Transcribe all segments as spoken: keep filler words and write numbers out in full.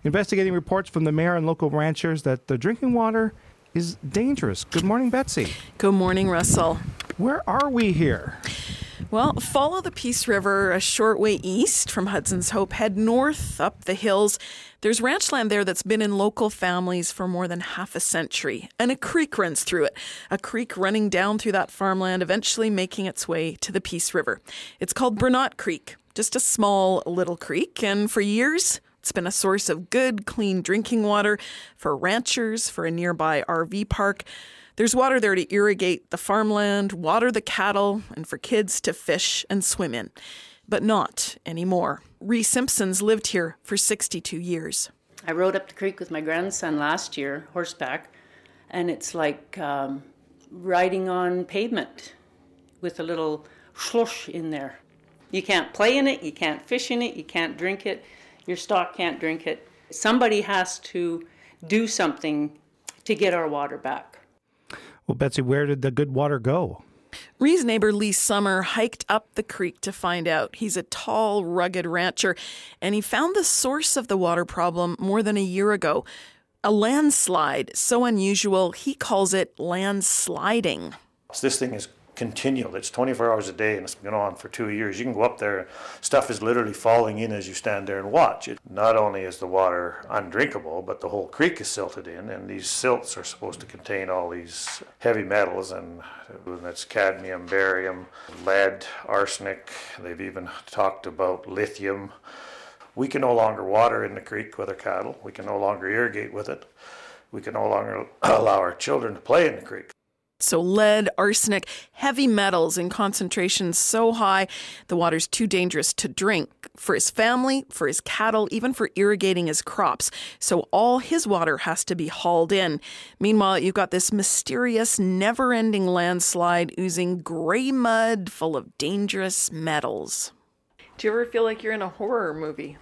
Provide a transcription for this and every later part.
investigating reports from the mayor and local ranchers that the drinking water is dangerous. Good morning, Betsy. Good morning, Russell. Where are we here? Well, follow the Peace River a short way east from Hudson's Hope. Head north up the hills. There's ranch land there that's been in local families for more than half a century. And a creek runs through it. A creek running down through that farmland, eventually making its way to the Peace River. It's called Burnott Creek, just a small little creek. And for years, it's been a source of good, clean drinking water for ranchers, for a nearby R V park. There's water there to irrigate the farmland, water the cattle, and for kids to fish and swim in. But not anymore. Ree Simpson's lived here for sixty-two years. I rode up the creek with my grandson last year, horseback, and it's like um, riding on pavement with a little slush in there. You can't play in it, you can't fish in it, you can't drink it, your stock can't drink it. Somebody has to do something to get our water back. Well, Betsy, where did the good water go? Ree's neighbor Lee Summer hiked up the creek to find out. He's a tall, rugged rancher, and he found the source of the water problem more than a year ago. A landslide so unusual, he calls it landsliding. This thing is continual. It's twenty-four hours a day, and it's been on for two years. You can go up there, stuff is literally falling in as you stand there and watch it. Not only is the water undrinkable, but the whole creek is silted in, and these silts are supposed to contain all these heavy metals, and that's cadmium, barium, lead, arsenic. They've even talked about lithium. We can no longer water in the creek with our cattle. We can no longer irrigate with it. We can no longer allow our children to play in the creek. So lead, arsenic, heavy metals in concentrations so high, the water's too dangerous to drink for his family, for his cattle, even for irrigating his crops. So all his water has to be hauled in. Meanwhile, you've got this mysterious, never-ending landslide oozing gray mud full of dangerous metals. Do you ever feel like you're in a horror movie?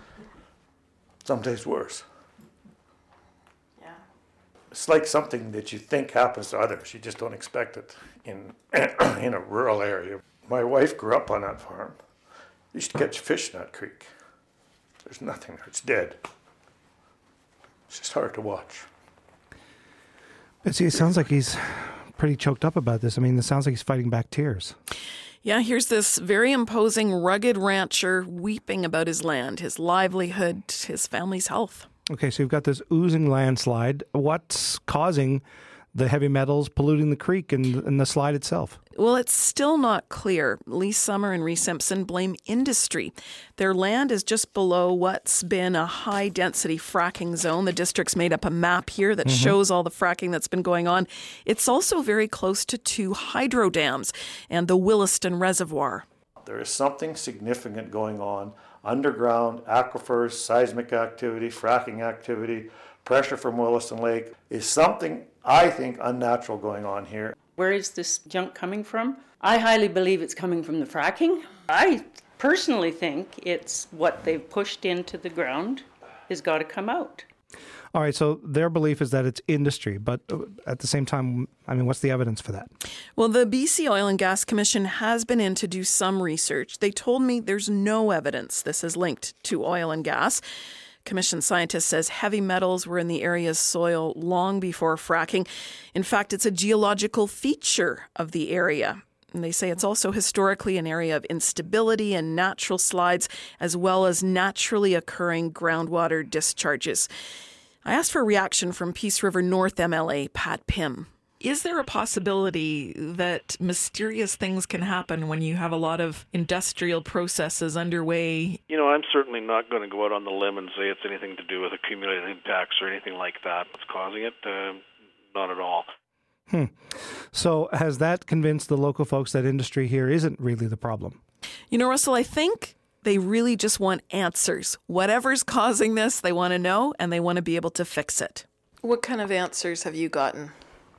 Some days worse. It's like something that you think happens to others. You just don't expect it in in a rural area. My wife grew up on that farm. Used to catch fish in that creek. There's nothing there. It's dead. It's just hard to watch. Betsy, it sounds like he's pretty choked up about this. I mean, it sounds like he's fighting back tears. Yeah, here's this very imposing, rugged rancher weeping about his land, his livelihood, his family's health. Okay, so you've got this oozing landslide. What's causing the heavy metals polluting the creek and, and the slide itself? Well, it's still not clear. Lee Summer and Ree Simpson blame industry. Their land is just below what's been a high-density fracking zone. The district's made up a map here that mm-hmm. shows all the fracking that's been going on. It's also very close to two hydro dams and the Williston Reservoir. There is something significant going on. Underground, aquifers, seismic activity, fracking activity, pressure from Williston Lake is something, I think, unnatural going on here. Where is this junk coming from? I highly believe it's coming from the fracking. I personally think it's what they've pushed into the ground has got to come out. All right, so their belief is that it's industry, but at the same time, I mean, what's the evidence for that? Well, the B C Oil and Gas Commission has been in to do some research. They told me there's no evidence this is linked to oil and gas. Commission scientist says heavy metals were in the area's soil long before fracking. In fact, it's a geological feature of the area. And they say it's also historically an area of instability and natural slides, as well as naturally occurring groundwater discharges. I asked for a reaction from Peace River North M L A, Pat Pym. Is there a possibility that mysterious things can happen when you have a lot of industrial processes underway? You know, I'm certainly not going to go out on the limb and say it's anything to do with accumulated impacts or anything like that that's causing it. Uh, not at all. Hmm. So has that convinced the local folks that industry here isn't really the problem? You know, Russell, I think they really just want answers. Whatever's causing this, they want to know, and they want to be able to fix it. What kind of answers have you gotten?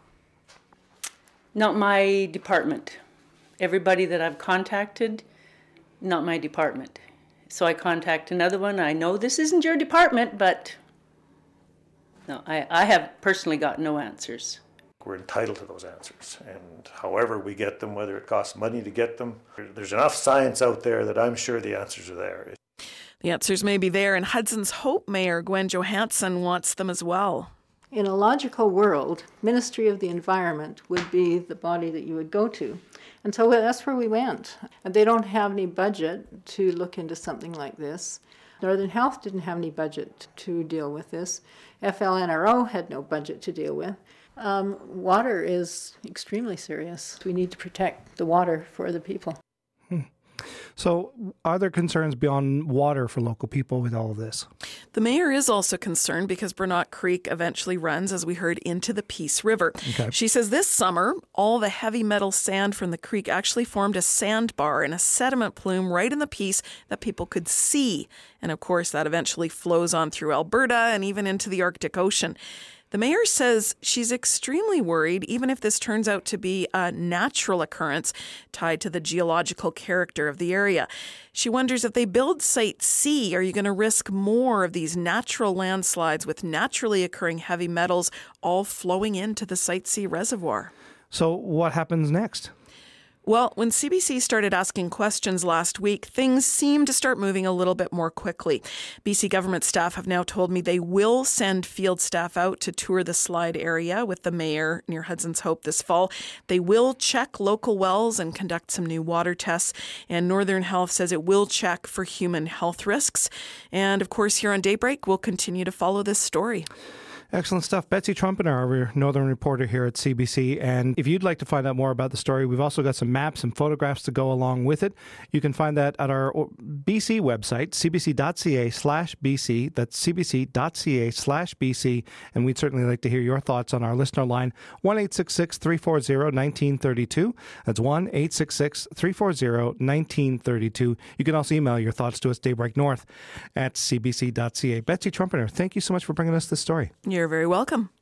Not my department. Everybody that I've contacted, not my department. So I contact another one. I know this isn't your department, but no, I, I have personally got no answers. We're entitled to those answers, and however we get them, whether it costs money to get them, there's enough science out there that I'm sure the answers are there. The answers may be there, and Hudson's Hope Mayor Gwen Johansson wants them as well. In a logical world, Ministry of the Environment would be the body that you would go to. And so that's where we went. They don't have any budget to look into something like this. Northern Health didn't have any budget to deal with this. F L N R O had no budget to deal with. Um, water is extremely serious. We need to protect the water for the people. Hmm. So are there concerns beyond water for local people with all of this? The mayor is also concerned because Burnett Creek eventually runs, as we heard, into the Peace River. Okay. She says this summer, all the heavy metal sand from the creek actually formed a sandbar and a sediment plume right in the Peace that people could see. And of course, that eventually flows on through Alberta and even into the Arctic Ocean. The mayor says she's extremely worried, even if this turns out to be a natural occurrence tied to the geological character of the area. She wonders, if they build Site C, are you going to risk more of these natural landslides with naturally occurring heavy metals all flowing into the Site C reservoir? So what happens next? Well, when C B C started asking questions last week, things seemed to start moving a little bit more quickly. B C government staff have now told me they will send field staff out to tour the slide area with the mayor near Hudson's Hope this fall. They will check local wells and conduct some new water tests. And Northern Health says it will check for human health risks. And of course, here on Daybreak, we'll continue to follow this story. Excellent stuff. Betsy Trumpeter, our Northern reporter here at C B C. And if you'd like to find out more about the story, we've also got some maps and photographs to go along with it. You can find that at our B C website, cbc.ca slash BC. That's cbc.ca slash BC. And we'd certainly like to hear your thoughts on our listener line, one eight six six, three four zero, one nine three two. That's one eight six six, three four zero, one nine three two. You can also email your thoughts to us, daybreaknorth at cbc.ca. Betsy Trumpeter, thank you so much for bringing us this story. You're very welcome.